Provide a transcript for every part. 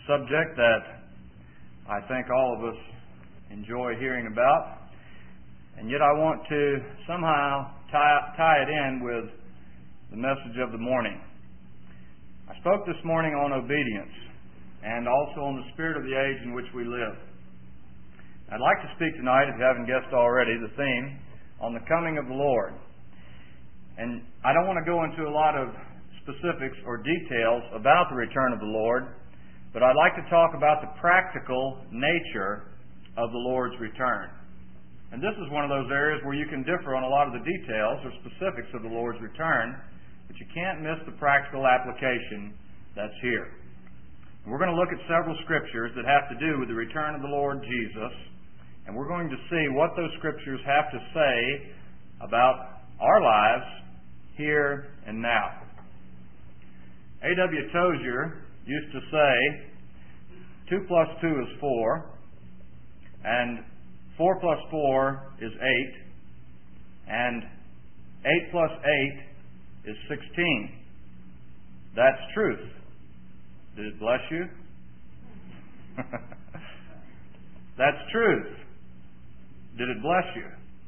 subject that I think all of us enjoy hearing about, and yet I want to somehow tie it in with the message of the morning. I spoke this morning on obedience and also on the spirit of the age in which we live. I'd like to speak tonight, if you haven't guessed already, the theme on the coming of the Lord. And I don't want to go into a lot of specifics or details about the return of the Lord, but I'd like to talk about the practical nature of the Lord's return. And this is one of those areas where you can differ on a lot of the details or specifics of the Lord's return, but you can't miss the practical application that's here. We're going to look at several scriptures that have to do with the return of the Lord Jesus, and we're going to see what those scriptures have to say about our lives here and now. A.W. Tozier used to say 2 plus 2 is 4, and 4 plus 4 is 8, and 8 plus 8 is 16. That's truth. Did it bless you? That's truth. Did it bless you?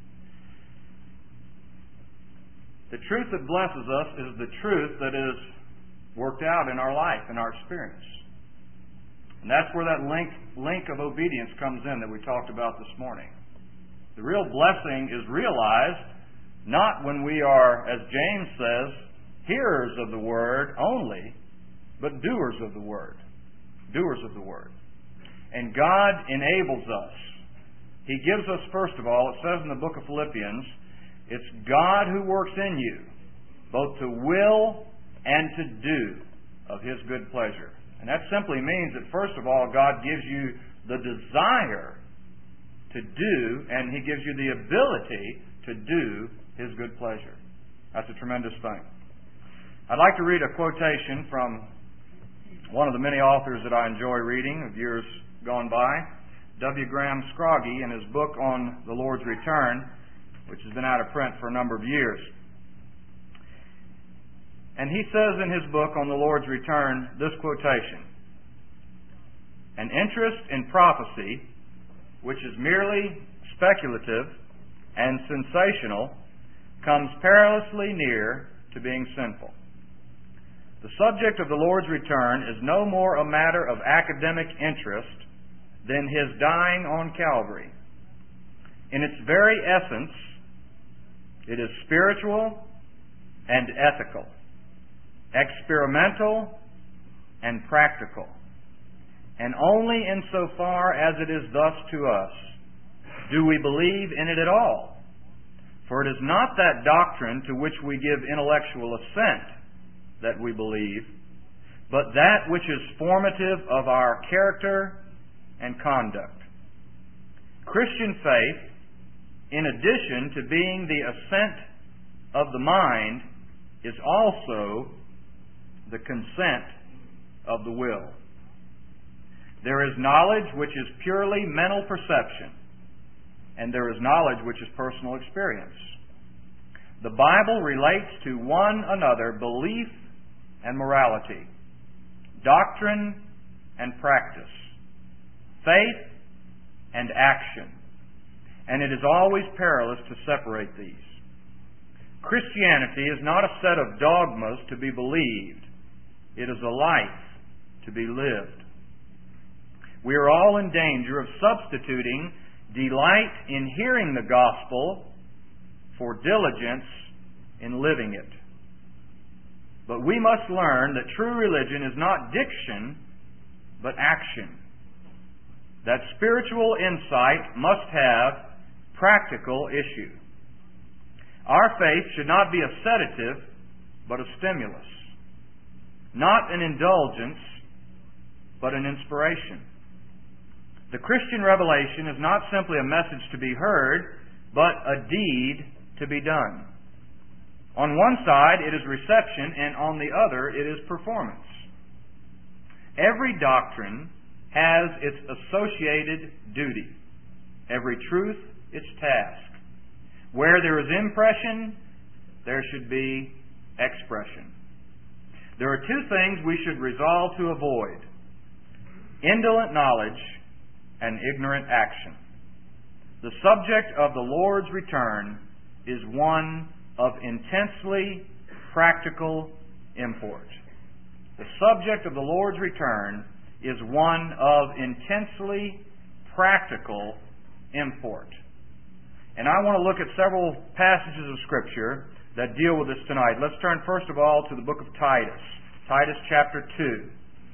The truth that blesses us is the truth that is worked out in our life, in our experience. And that's where that link of obedience comes in that we talked about this morning. The real blessing is realized not when we are, as James says, hearers of the word only, but doers of the word. Doers of the word. And God enables us. He gives us, first of all, it says in the book of Philippians, it's God who works in you, both to will and to do of His good pleasure. And that simply means that, first of all, God gives you the desire to do, and He gives you the ability to do His good pleasure. That's a tremendous thing. I'd like to read a quotation from one of the many authors that I enjoy reading of years gone by, W. Graham Scroggie, in his book on the Lord's return, which has been out of print for a number of years. And he says in his book on the Lord's return this quotation: "An interest in prophecy, which is merely speculative and sensational, comes perilously near to being sinful. The subject of the Lord's return is no more a matter of academic interest than His dying on Calvary. In its very essence, it is spiritual and ethical, experimental and practical, and only insofar as it is thus to us do we believe in it at all. For it is not that doctrine to which we give intellectual assent that we believe, but that which is formative of our character and conduct. Christian faith, in addition to being the assent of the mind, is also the consent of the will. There is knowledge which is purely mental perception, and there is knowledge which is personal experience. The Bible relates to one another belief and morality, doctrine and practice, faith and action, and it is always perilous to separate these. Christianity is not a set of dogmas to be believed. It is a life to be lived. We are all in danger of substituting delight in hearing the gospel for diligence in living it. But we must learn that true religion is not diction, but action. That spiritual insight must have practical issue. Our faith should not be a sedative, but a stimulus. Not an indulgence, but an inspiration. The Christian revelation is not simply a message to be heard, but a deed to be done. On one side, it is reception, and on the other, it is performance. Every doctrine has its associated duty. Every truth, its task. Where there is impression, there should be expression. There are two things we should resolve to avoid. indolent knowledge, and ignorant action. The subject of the Lord's return is one of intensely practical import. The subject of the Lord's return is one of intensely practical import. And I want to look at several passages of Scripture that deal with this tonight. Let's turn first of all to the book of Titus. Titus chapter 2.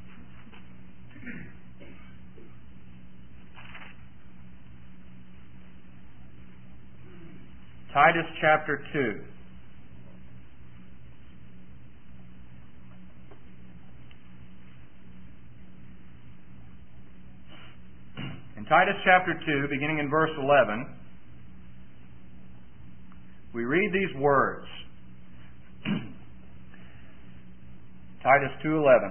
Titus chapter 2. In Titus chapter 2, beginning in verse 11, we read these words. Titus 2:11.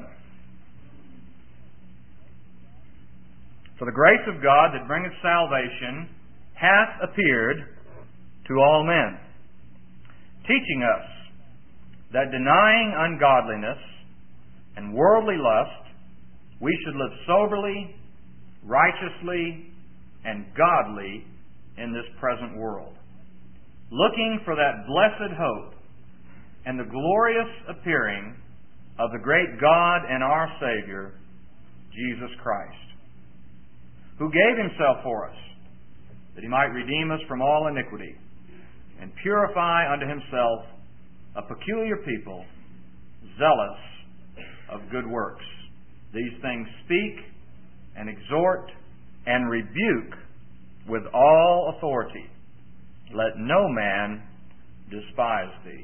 For the grace of God that bringeth salvation hath appeared to all men, teaching us that denying ungodliness and worldly lust, we should live soberly, righteously, and godly in this present world, looking for that blessed hope and the glorious appearing of the great God and our Savior, Jesus Christ, who gave Himself for us, that He might redeem us from all iniquity, and purify unto Himself a peculiar people, zealous of good works. These things speak and exhort and rebuke with all authority. Let no man despise thee.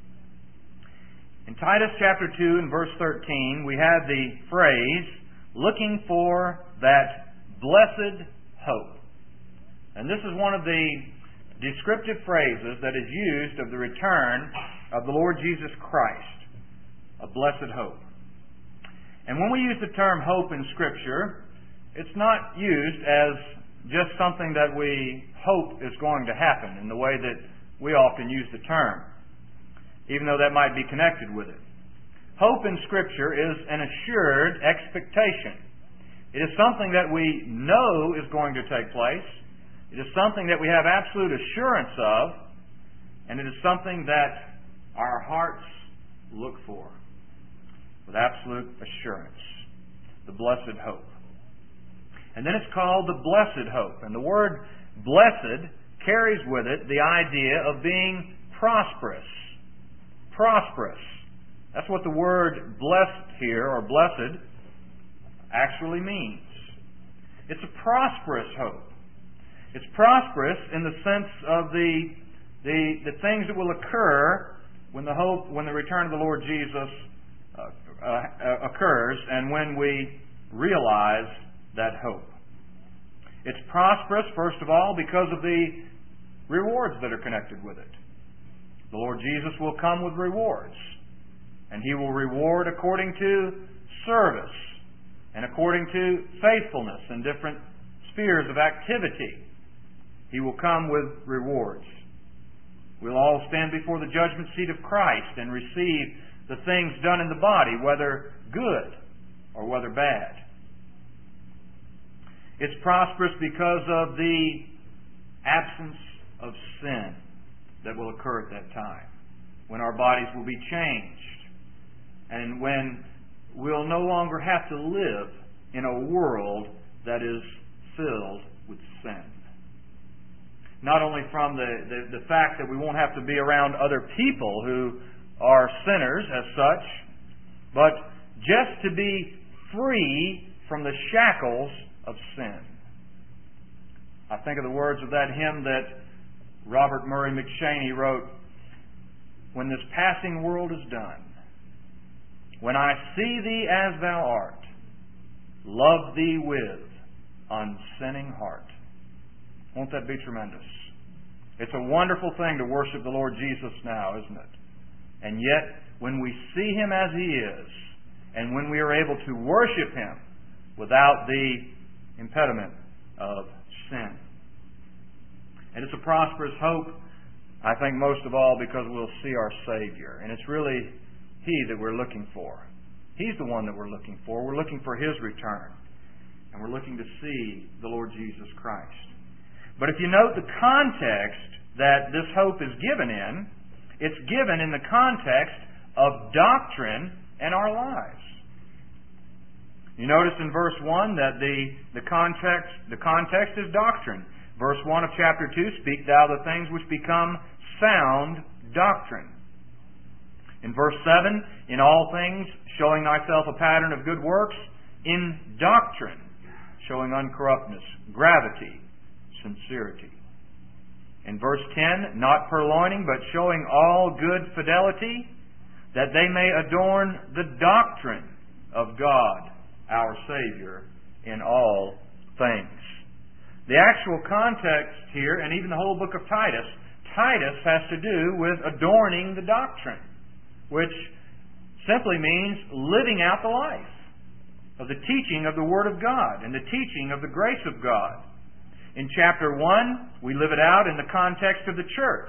In Titus chapter 2 and verse 13, we have the phrase, looking for that blessed hope. And this is one of the descriptive phrases that is used of the return of the Lord Jesus Christ, a blessed hope. And when we use the term hope in Scripture, it's not used as just something that we hope is going to happen in the way that we often use the term, even though that might be connected with it. Hope in Scripture is an assured expectation. It is something that we know is going to take place. It is something that we have absolute assurance of, and it is something that our hearts look for with absolute assurance. The blessed hope. And then it's called the blessed hope. And the word blessed carries with it the idea of being prosperous. Prosperous. That's what the word blessed here, or blessed, actually means. It's a prosperous hope. It's prosperous in the sense of the things that will occur when the return of the Lord Jesus occurs, and when we realize that hope. It's prosperous, first of all, because of the rewards that are connected with it. The Lord Jesus will come with rewards, and He will reward according to service and according to faithfulness in different spheres of activity. He will come with rewards. We'll all stand before the judgment seat of Christ and receive the things done in the body, whether good or whether bad. It's prosperous because of the absence of sin that will occur at that time, when our bodies will be changed, and when we'll no longer have to live in a world that is filled with sin. Not only from the fact that we won't have to be around other people who are sinners as such, but just to be free from the shackles of sin. I think of the words of that hymn that Robert Murray McShaney wrote, "When this passing world is done, when I see Thee as Thou art, love Thee with unsinning heart." Won't that be tremendous? It's a wonderful thing to worship the Lord Jesus now, isn't it? And yet, when we see Him as He is, and when we are able to worship Him without the impediment of sin. And it's a prosperous hope, I think most of all because we'll see our Savior. And it's really He that we're looking for. He's the one that we're looking for. We're looking for His return. and we're looking to see the Lord Jesus Christ. But if you note the context that this hope is given in, it's given in the context of doctrine and our lives. You notice in verse 1 that the context is doctrine. Verse 1 of chapter 2, speak thou the things which become sound doctrine. In verse 7, in all things, showing thyself a pattern of good works, in doctrine, showing uncorruptness, gravity, sincerity. In verse 10, not purloining, but showing all good fidelity, that they may adorn the doctrine of God, our Savior, in all things. The actual context here, and even the whole book of Titus has to do with adorning the doctrine, which simply means living out the life of the teaching of the Word of God and the teaching of the grace of God. In chapter 1, we live it out in the context of the church.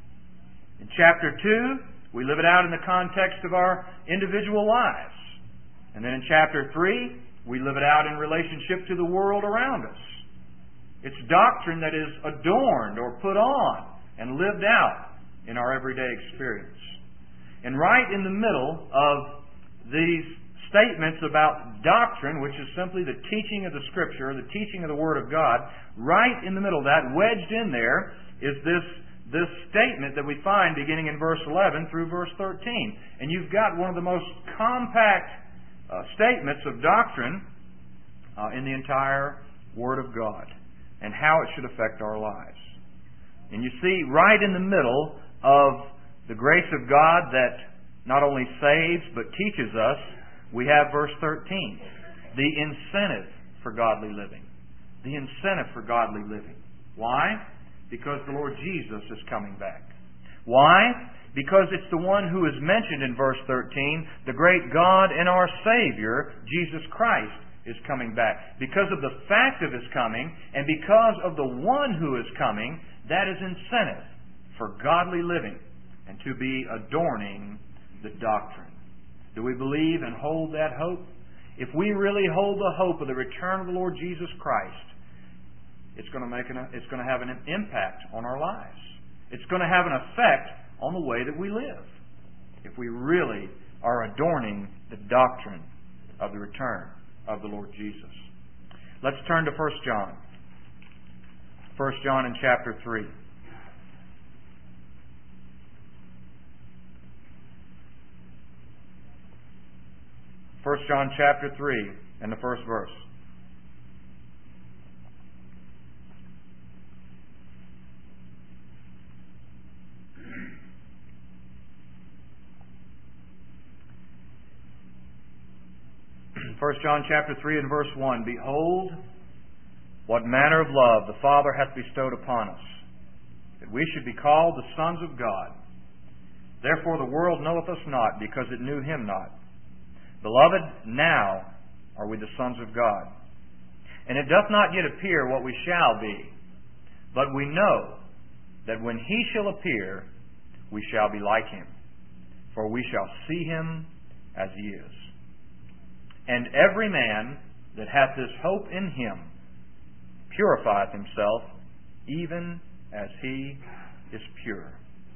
In chapter 2, we live it out in the context of our individual lives. And then in chapter 3, we live it out in relationship to the world around us. It's doctrine that is adorned or put on and lived out in our everyday experience. And right in the middle of these statements about doctrine, which is simply the teaching of the Scripture, the teaching of the Word of God, right in the middle of that, wedged in there, is this statement that we find beginning in verse 11 through verse 13. And you've got one of the most compact statements of doctrine in the entire Word of God and how it should affect our lives. And you see, right in the middle of the grace of God that not only saves but teaches us, we have verse 13, the incentive for godly living. The incentive for godly living. Why? Because the Lord Jesus is coming back. Why? Because it's the one who is mentioned in verse 13, the great God and our Savior, Jesus Christ, is coming back. Because of the fact of His coming, and because of the one who is coming, that is incentive for godly living and to be adorning the doctrine. Do we believe and hold that hope? If we really hold the hope of the return of the Lord Jesus Christ, it's going to have an impact on our lives. It's going to have an effect on the way that we live. If we really are adorning the doctrine of the return of the Lord Jesus. Let's turn to 1 John. 1 John in chapter 3. 1 John chapter 3 and the first verse. First John chapter 3 and verse 1. Behold, what manner of love the Father hath bestowed upon us, that we should be called the sons of God. Therefore the world knoweth us not, because it knew Him not. Beloved, now are we the sons of God. And it doth not yet appear what we shall be, but we know that when He shall appear, we shall be like Him, for we shall see Him as He is. And every man that hath this hope in Him purifieth himself, even as He is pure.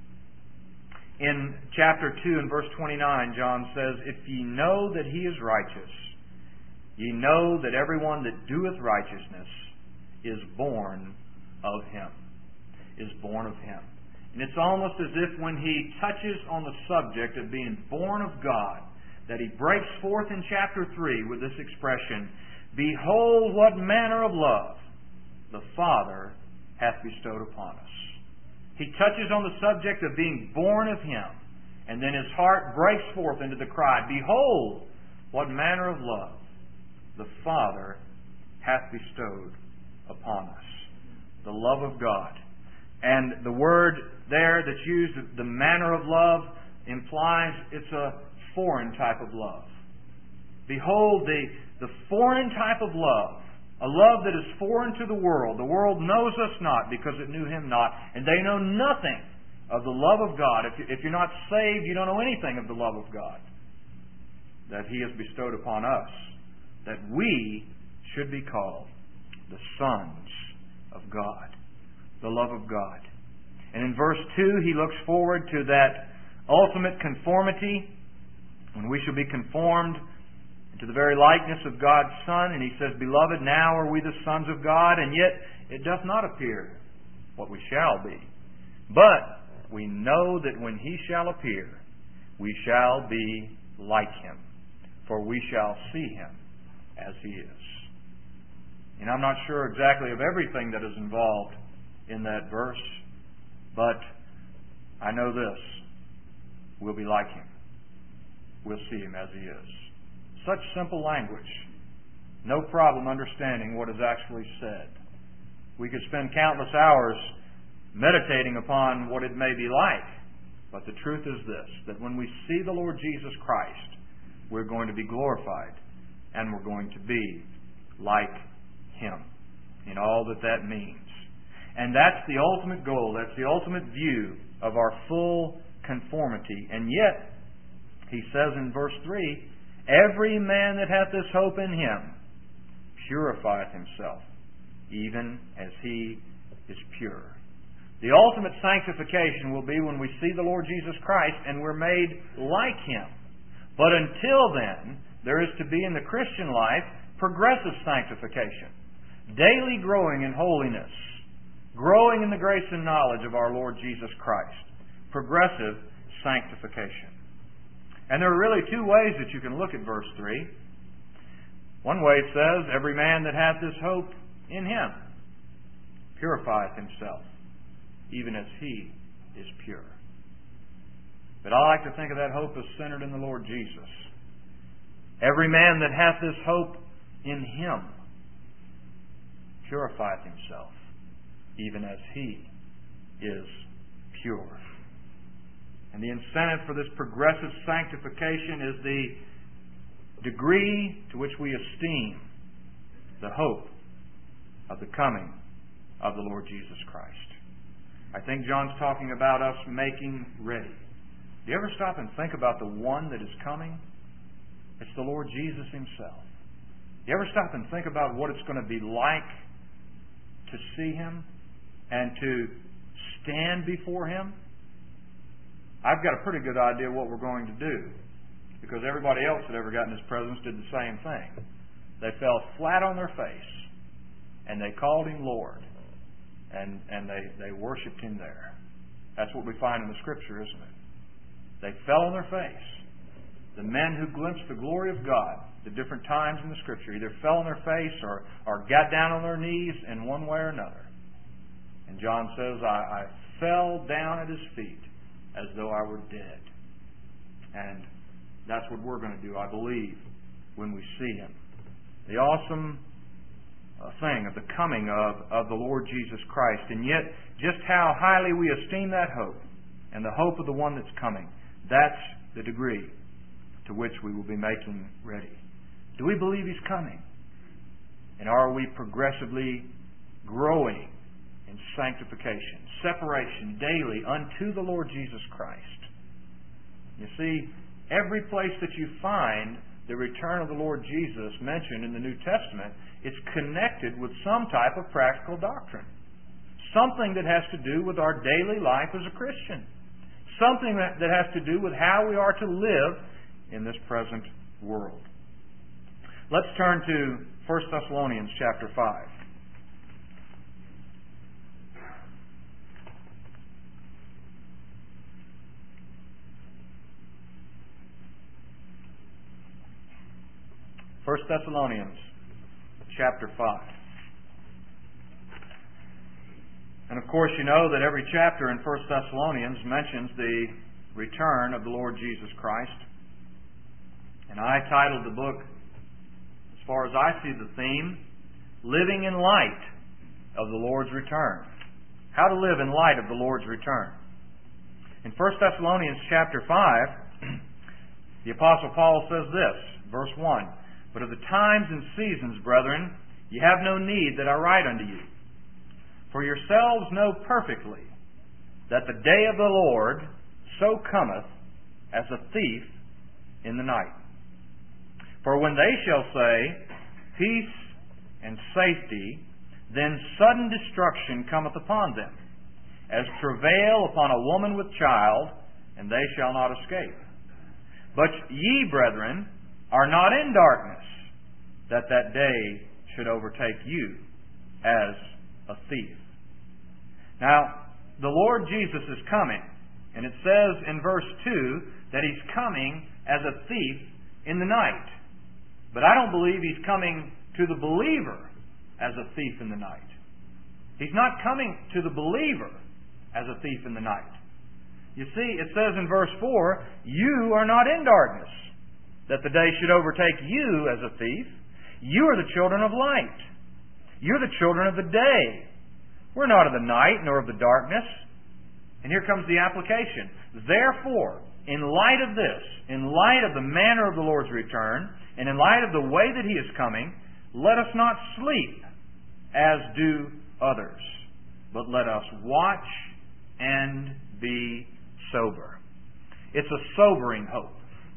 In chapter 2 and verse 29, John says, If ye know that He is righteous, ye know that everyone that doeth righteousness is born of Him. Is born of Him. And it's almost as if when he touches on the subject of being born of God, that he breaks forth in chapter 3 with this expression, Behold what manner of love the Father hath bestowed upon us. He touches on the subject of being born of Him, and then his heart breaks forth into the cry, Behold what manner of love the Father hath bestowed upon us. The love of God. And the word there that's used, the manner of love, implies it's a foreign type of love. Behold the foreign type of love, a love that is foreign to the world. The world knows us not because it knew Him not, and they know nothing of the love of God. If you're not saved, you don't know anything of the love of God that He has bestowed upon us, that we should be called the sons of God, the love of God. And in verse 2, he looks forward to that ultimate conformity, when we shall be conformed to the very likeness of God's Son. And he says, Beloved, now are we the sons of God, and yet it doth not appear what we shall be. But we know that when he shall appear, we shall be like him, for we shall see him as he is. And I'm not sure exactly of everything that is involved in that verse, but I know this: we'll be like him. We'll see him as he is. Such simple language. No problem understanding what is actually said. We could spend countless hours meditating upon what it may be like, but the truth is this, that when we see the Lord Jesus Christ, we're going to be glorified, and we're going to be like him in all that that means. And that's the ultimate goal. That's the ultimate view of our full conformity. And yet, he says in verse 3, Every man that hath this hope in him purifieth himself, even as he is pure. The ultimate sanctification will be when we see the Lord Jesus Christ and we're made like him. But until then, there is to be in the Christian life progressive sanctification, daily growing in holiness, growing in the grace and knowledge of our Lord Jesus Christ. Progressive sanctification. And there are really two ways that you can look at verse 3. One way it says, Every man that hath this hope in him purifieth himself, even as he is pure. But I like to think of that hope as centered in the Lord Jesus. Every man that hath this hope in him purifieth himself, even as he is pure. And the incentive for this progressive sanctification is the degree to which we esteem the hope of the coming of the Lord Jesus Christ. I think John's talking about us making ready. Do you ever stop and think about the one that is coming? It's the Lord Jesus himself. Do you ever stop and think about what it's going to be like to see him and to stand before him? I've got a pretty good idea what we're going to do, because everybody else that ever got in his presence did the same thing. They fell flat on their face and they called him Lord, and they worshipped him there. That's what we find in the Scripture, isn't it? They fell on their face. The men who glimpsed the glory of God at different times in the Scripture either fell on their face or got down on their knees in one way or another. And John says, I fell down at his feet as though I were dead. And that's what we're going to do, I believe, when we see him. The awesome thing of the coming of the Lord Jesus Christ. And yet, just how highly we esteem that hope and the hope of the one that's coming, that's the degree to which we will be making ready. Do we believe he's coming? And are we progressively growing in sanctification, separation daily unto the Lord Jesus Christ? You see, every place that you find the return of the Lord Jesus mentioned in the New Testament, it's connected with some type of practical doctrine. Something that has to do with our daily life as a Christian. Something that has to do with how we are to live in this present world. Let's turn to 1 Thessalonians chapter 5. 1 Thessalonians chapter 5. And of course you know that every chapter in 1 Thessalonians mentions the return of the Lord Jesus Christ. And I titled the book, as far as I see the theme, Living in Light of the Lord's Return. How to live in light of the Lord's return. In 1 Thessalonians chapter 5, the Apostle Paul says this, verse 1, But of the times and seasons, brethren, ye have no need that I write unto you. For yourselves know perfectly that the day of the Lord so cometh as a thief in the night. For when they shall say, Peace and safety, then sudden destruction cometh upon them, as travail upon a woman with child, and they shall not escape. But ye, brethren, are not in darkness, that that day should overtake you as a thief. Now, the Lord Jesus is coming, and it says in verse 2 that He's coming as a thief in the night. But I don't believe He's coming to the believer as a thief in the night. He's not coming to the believer as a thief in the night. You see, it says in verse 4, you are not in darkness, that the day should overtake you as a thief. You are the children of light. You're the children of the day. We're not of the night, nor of the darkness. And here comes the application. Therefore, in light of this, in light of the manner of the Lord's return, and in light of the way that He is coming, let us not sleep as do others, but let us watch and be sober. It's a sobering hope.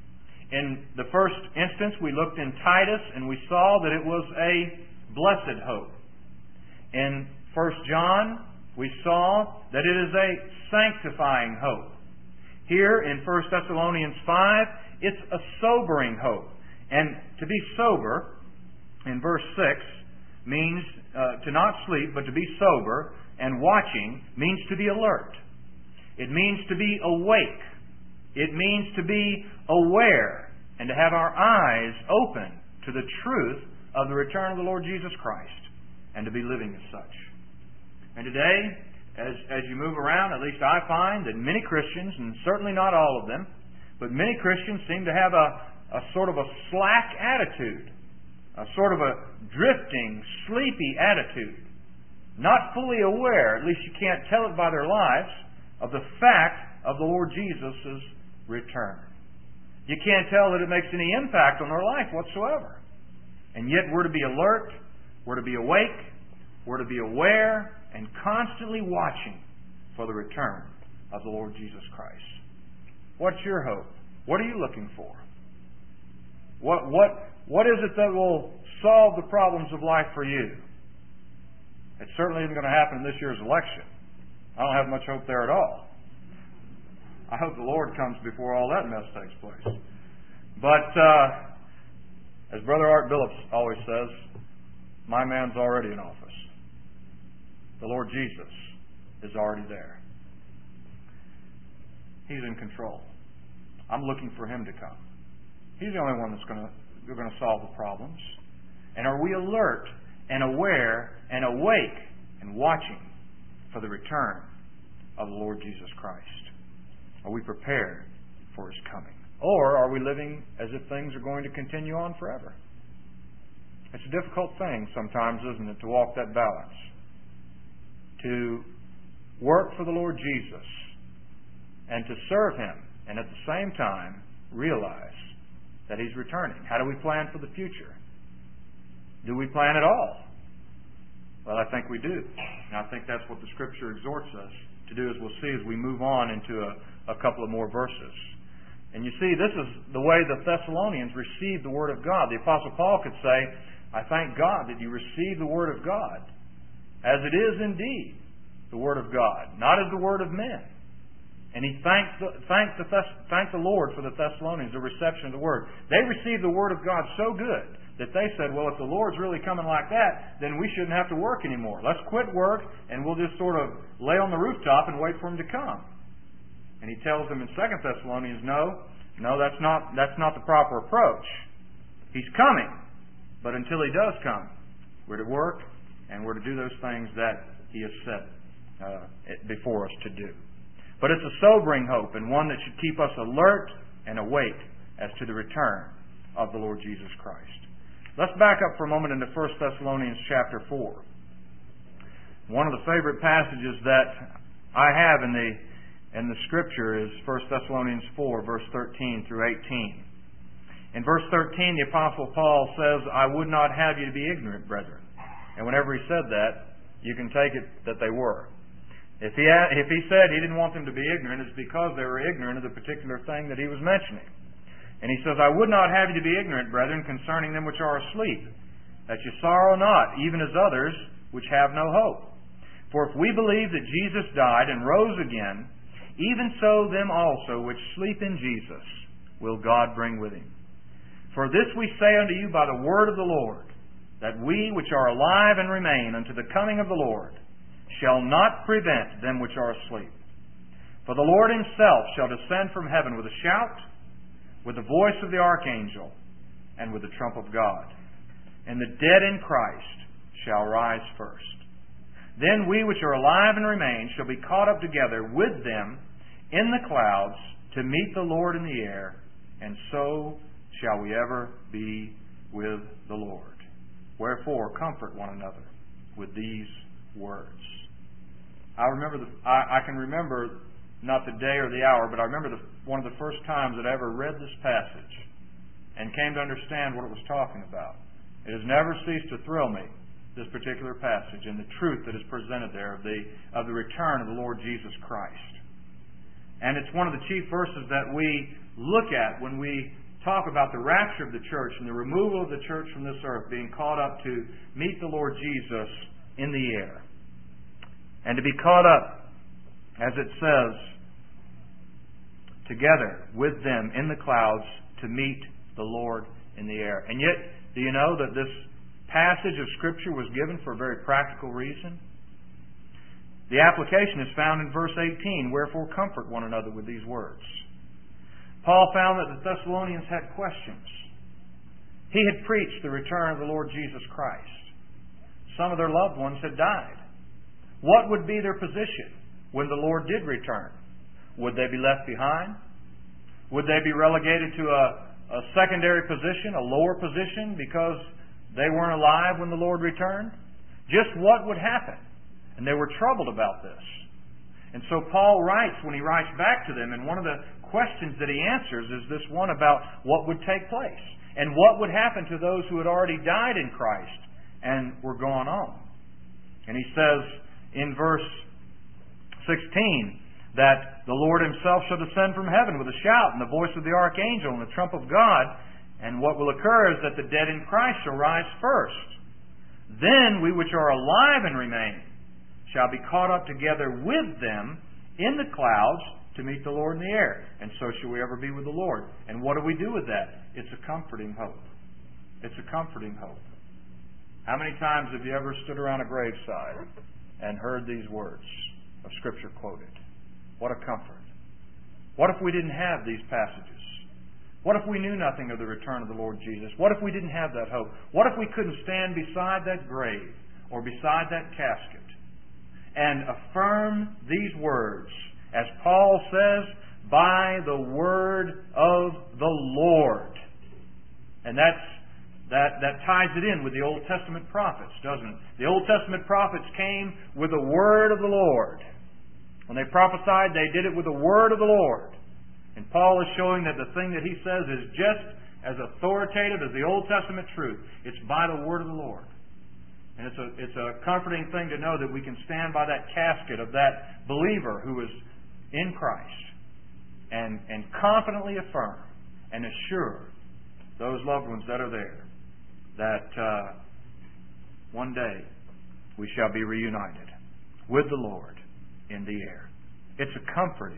In the first instance, we looked in Titus and we saw that it was a blessed hope. In 1 John, we saw that it is a sanctifying hope. Here in 1 Thessalonians 5, it's a sobering hope. And to be sober, in verse 6, means to not sleep, but to be sober, and watching means to be alert. It means to be awake. It means to be aware and to have our eyes open to the truth of the return of the Lord Jesus Christ and to be living as such. And today, as you move around, at least I find that many Christians, and certainly not all of them, but many Christians seem to have a sort of a slack attitude, a sort of a drifting, sleepy attitude, not fully aware, at least you can't tell it by their lives, of the fact of the Lord Jesus' return. You can't tell that it makes any impact on their life whatsoever. And yet we're to be alert, we're to be awake, we're to be aware, and constantly watching for the return of the Lord Jesus Christ. What's your hope? What are you looking for? What is it that will solve the problems of life for you? It certainly isn't going to happen in this year's election. I don't have much hope there at all. I hope the Lord comes before all that mess takes place. But, as Brother Art Billups always says, my man's already in office. The Lord Jesus is already there. He's in control. I'm looking for Him to come. He's the only one that's going to solve the problems. And are we alert and aware and awake and watching for the return of the Lord Jesus Christ? Are we prepared for His coming? Or are we living as if things are going to continue on forever? It's a difficult thing sometimes, isn't it, to walk that balance. To work for the Lord Jesus and to serve Him, and at the same time realize that He's returning. How do we plan for the future? Do we plan at all? Well, I think we do. And I think that's what the Scripture exhorts us to do, as we'll see as we move on into a couple of more verses. And you see, this is the way the Thessalonians received the Word of God. The Apostle Paul could say, I thank God that you received the Word of God as it is indeed the Word of God, not as the Word of men. And he thanked the Lord for the Thessalonians, the reception of the Word. They received the Word of God so good that they said, well, if the Lord's really coming like that, then we shouldn't have to work anymore. Let's quit work and we'll just sort of lay on the rooftop and wait for Him to come. And he tells them in 2 Thessalonians, no, that's not the proper approach. He's coming, but until He does come, we're to work and we're to do those things that He has set before us to do. But it's a sobering hope, and one that should keep us alert and awake as to the return of the Lord Jesus Christ. Let's back up for a moment into 1 Thessalonians chapter 4. One of the favorite passages that I have in the Scripture is 1 Thessalonians 4, verse 13 through 18. In verse 13, the Apostle Paul says, I would not have you to be ignorant, brethren. And whenever he said that, you can take it that they were. If he said he didn't want them to be ignorant, it's because they were ignorant of the particular thing that he was mentioning. And he says, I would not have you to be ignorant, brethren, concerning them which are asleep, that ye sorrow not, even as others which have no hope. For if we believe that Jesus died and rose again, even so them also which sleep in Jesus will God bring with him. For this we say unto you by the word of the Lord, that we which are alive and remain unto the coming of the Lord shall not prevent them which are asleep. For the Lord himself shall descend from heaven with a shout, with the voice of the archangel, and with the trump of God. And the dead in Christ shall rise first. Then we which are alive and remain shall be caught up together with them in the clouds to meet the Lord in the air, and so shall we ever be with the Lord. Wherefore, comfort one another with these words. I can remember not the day or the hour, but I remember one of the first times that I ever read this passage and came to understand what it was talking about. It has never ceased to thrill me, this particular passage, and the truth that is presented there of the return of the Lord Jesus Christ. And it's one of the chief verses that we look at when we talk about the rapture of the church and the removal of the church from this earth, being caught up to meet the Lord Jesus in the air. And to be caught up, as it says, together with them in the clouds to meet the Lord in the air. And yet, do you know that this passage of Scripture was given for a very practical reason? The application is found in verse 18, wherefore comfort one another with these words. Paul found that the Thessalonians had questions. He had preached the return of the Lord Jesus Christ. Some of their loved ones had died. What would be their position when the Lord did return? Would they be left behind? Would they be relegated to a secondary position, a lower position, because they weren't alive when the Lord returned? Just what would happen? And they were troubled about this. And so Paul writes, when he writes back to them, and one of the questions that he answers is this one about what would take place and what would happen to those who had already died in Christ and were gone on. And he says in verse 16 that the Lord himself shall descend from heaven with a shout and the voice of the archangel and the trump of God, and what will occur is that the dead in Christ shall rise first. Then we which are alive and remain shall be caught up together with them in the clouds to meet the Lord in the air, and so shall we ever be with the Lord. And what do we do with that? It's a comforting hope. It's a comforting hope. How many times have you ever stood around a graveside and heard these words of Scripture quoted? What a comfort. What if we didn't have these passages? What if we knew nothing of the return of the Lord Jesus? What if we didn't have that hope? What if we couldn't stand beside that grave or beside that casket and affirm these words, as Paul says, by the word of the Lord? And that ties it in with the Old Testament prophets, doesn't it? The Old Testament prophets came with the word of the Lord. When they prophesied, they did it with the word of the Lord. And Paul is showing that the thing that he says is just as authoritative as the Old Testament truth. It's by the word of the Lord. And it's a comforting thing to know that we can stand by that casket of that believer who is in Christ and confidently affirm and assure those loved ones that are there that one day we shall be reunited with the Lord in the air. It's a comforting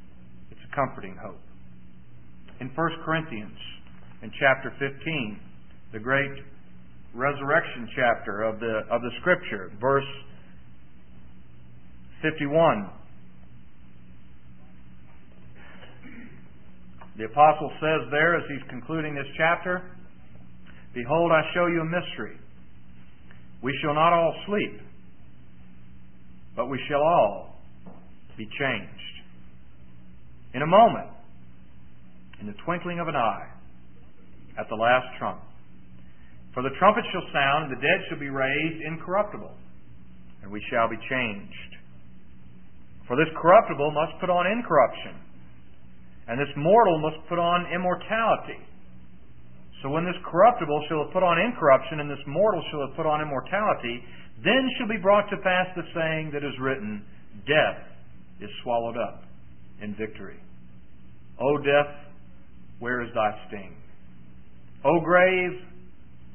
hope. In 1 Corinthians, in chapter 15, the great resurrection chapter of the Scripture, verse 51, the apostle says there, as he's concluding this chapter, "Behold, I show you a mystery. We shall not all sleep, but we shall all be changed. In a moment, in the twinkling of an eye, at the last trump. For the trumpet shall sound, and the dead shall be raised incorruptible, and we shall be changed. For this corruptible must put on incorruption, and this mortal must put on immortality. So when this corruptible shall have put on incorruption, and this mortal shall have put on immortality, then shall be brought to pass the saying that is written, Death is swallowed up in victory. O death, where is thy sting? O grave,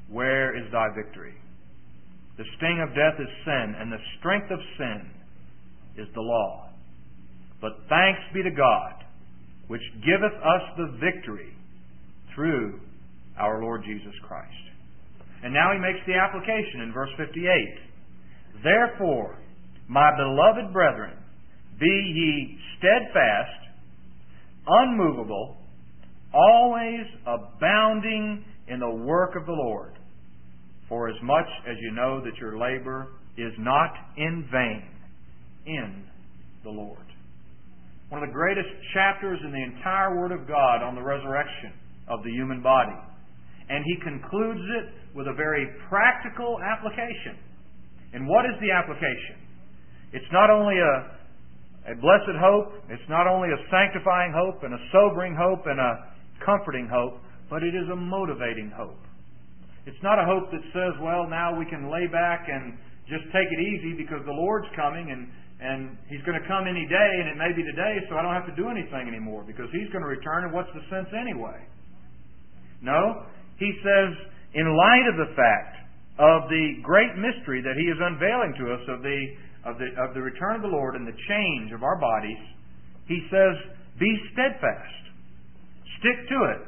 where is thy victory? The sting of death is sin, and the strength of sin is the law. But thanks be to God, which giveth us the victory through our Lord Jesus Christ. And now he makes the application in verse 58. Therefore, my beloved brethren, be ye steadfast, unmovable, always abounding in the work of the Lord, for as much as you know that your labor is not in vain in the Lord. One of the greatest chapters in the entire Word of God on the resurrection of the human body. And he concludes it with a very practical application. And what is the application? It's not only a blessed hope, it's not only a sanctifying hope and a sobering hope and a comforting hope, but it is a motivating hope. It's not a hope that says, well, now we can lay back and just take it easy because the Lord's coming and He's going to come any day, and it may be today, so I don't have to do anything anymore because He's going to return, and what's the sense anyway? No, he says, in light of the fact of the great mystery that He is unveiling to us of the return of the Lord and the change of our bodies, he says, be steadfast. Stick to it.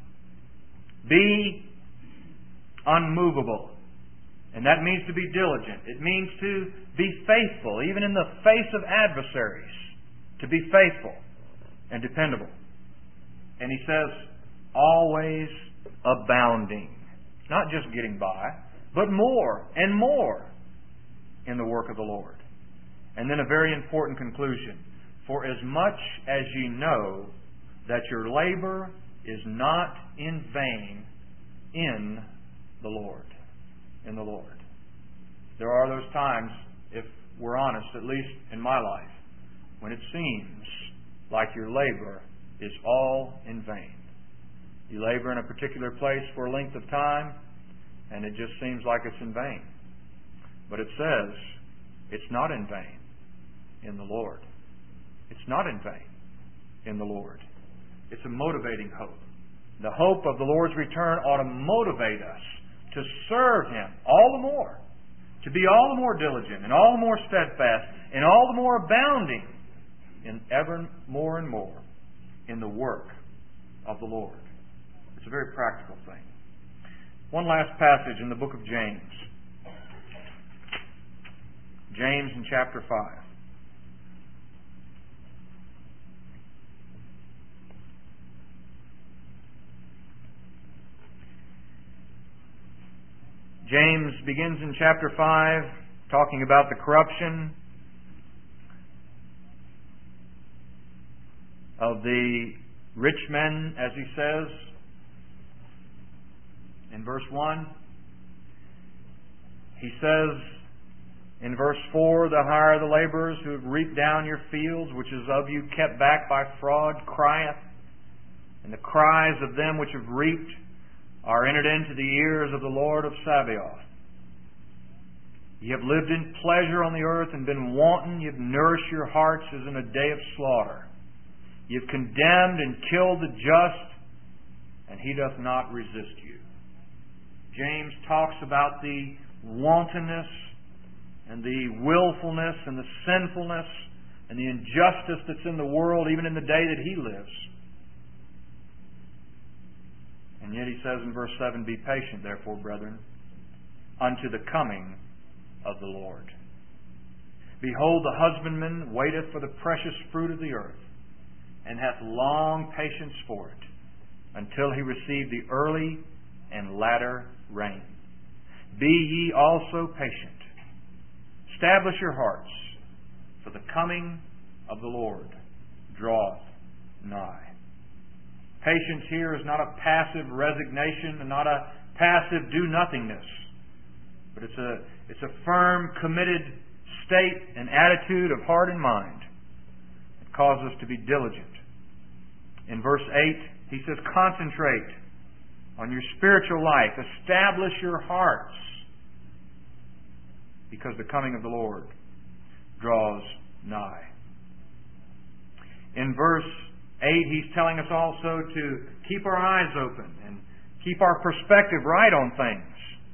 Be unmovable. And that means to be diligent. It means to be faithful, even in the face of adversaries. To be faithful and dependable. And he says, always abounding. Not just getting by, but more and more in the work of the Lord. And then a very important conclusion. For as much as ye know that your labor is not in vain in the Lord. In the Lord. There are those times, if we're honest, at least in my life, when it seems like your labor is all in vain. You labor in a particular place for a length of time, and it just seems like it's in vain. But it says, it's not in vain in the Lord. It's not in vain in the Lord. It's a motivating hope. The hope of the Lord's return ought to motivate us to serve Him all the more, to be all the more diligent and all the more steadfast and all the more abounding in ever more and more in the work of the Lord. It's a very practical thing. One last passage in the book of James. James in chapter 5. James begins in chapter 5 talking about the corruption of the rich men, as he says in verse 1. He says in verse 4, the hire of the laborers who have reaped down your fields, which is of you kept back by fraud, crieth, and the cries of them which have reaped are entered into the ears of the Lord of Sabaoth. Ye have lived in pleasure on the earth and been wanton. Ye have nourished your hearts as in a day of slaughter. Ye have condemned and killed the just, and he doth not resist you. James talks about the wantonness and the willfulness and the sinfulness and the injustice that's in the world, even in the day that he lives. And yet he says in verse 7, be patient, therefore, brethren, unto the coming of the Lord. Behold, the husbandman waiteth for the precious fruit of the earth, and hath long patience for it, until he receive the early and latter rain. Be ye also patient. Establish your hearts, for the coming of the Lord draweth nigh. Patience here is not a passive resignation and not a passive do-nothingness, but it's a firm, committed state and attitude of heart and mind that causes us to be diligent. In verse 8, he says, concentrate on your spiritual life. Establish your hearts, because the coming of the Lord draws nigh. In verse 8, he's telling us also to keep our eyes open and keep our perspective right on things.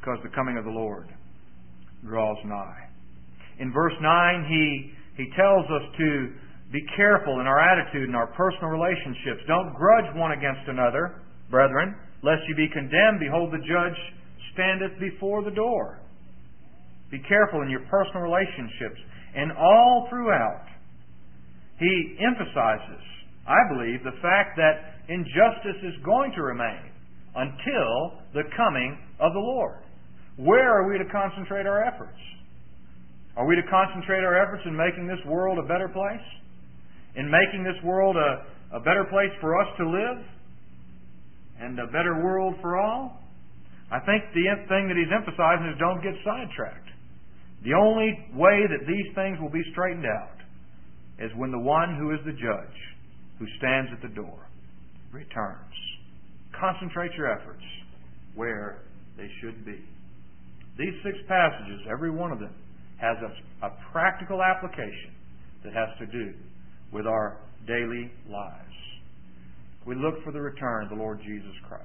because the coming of the Lord draws nigh. In verse 9, he tells us to be careful in our attitude and our personal relationships. Don't grudge one against another, brethren, lest you be condemned. Behold, the judge standeth before the door. Be careful in your personal relationships. And all throughout, he emphasizes, I believe, the fact that injustice is going to remain until the coming of the Lord. Where are we to concentrate our efforts? Are we to concentrate our efforts in making this world a better place? In making this world a better place for us to live? And a better world for all? I think the thing that he's emphasizing is don't get sidetracked. The only way that these things will be straightened out is when the one who is the judge, who stands at the door, returns. Concentrate your efforts where they should be. These 6 passages, every one of them, has a practical application that has to do with our daily lives. We look for the return of the Lord Jesus Christ.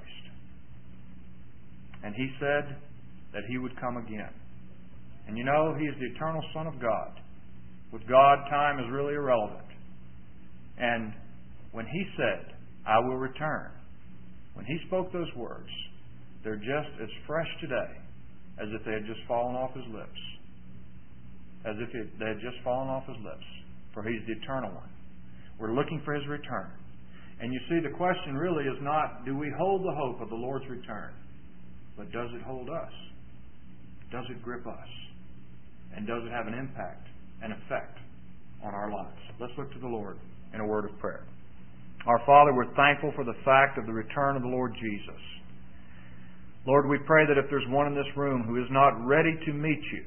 And He said that He would come again. And you know, He is the eternal Son of God. With God, time is really irrelevant. And when He said, I will return, when He spoke those words, they're just as fresh today as if they had just fallen off His lips. As if they had just fallen off His lips. For He's the eternal one. We're looking for His return. And you see, the question really is not, do we hold the hope of the Lord's return? But does it hold us? Does it grip us? And does it have an impact, an effect on our lives? Let's look to the Lord in a word of prayer. Our Father, we're thankful for the fact of the return of the Lord Jesus. Lord, we pray that if there's one in this room who is not ready to meet You,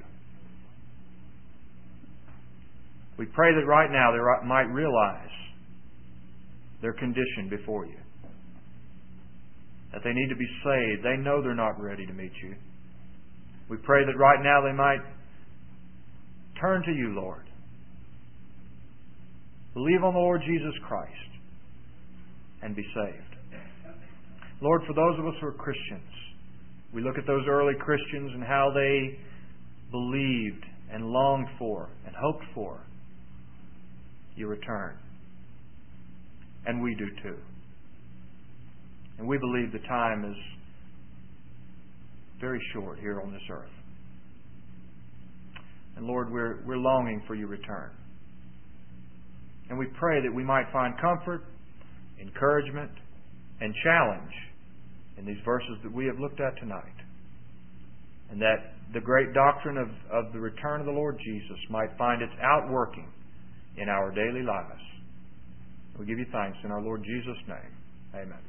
we pray that right now they might realize their condition before You. That they need to be saved. They know they're not ready to meet You. We pray that right now they might turn to You, Lord. Believe on the Lord Jesus Christ and be saved. Lord, for those of us who are Christians, we look at those early Christians and how they believed and longed for and hoped for Your return. And we do too. And we believe the time is very short here on this earth. And Lord, we're longing for Your return. And we pray that we might find comfort, encouragement, and challenge in these verses that we have looked at tonight. And that the great doctrine of the return of the Lord Jesus might find its outworking in our daily lives. We give You thanks in our Lord Jesus' name. Amen.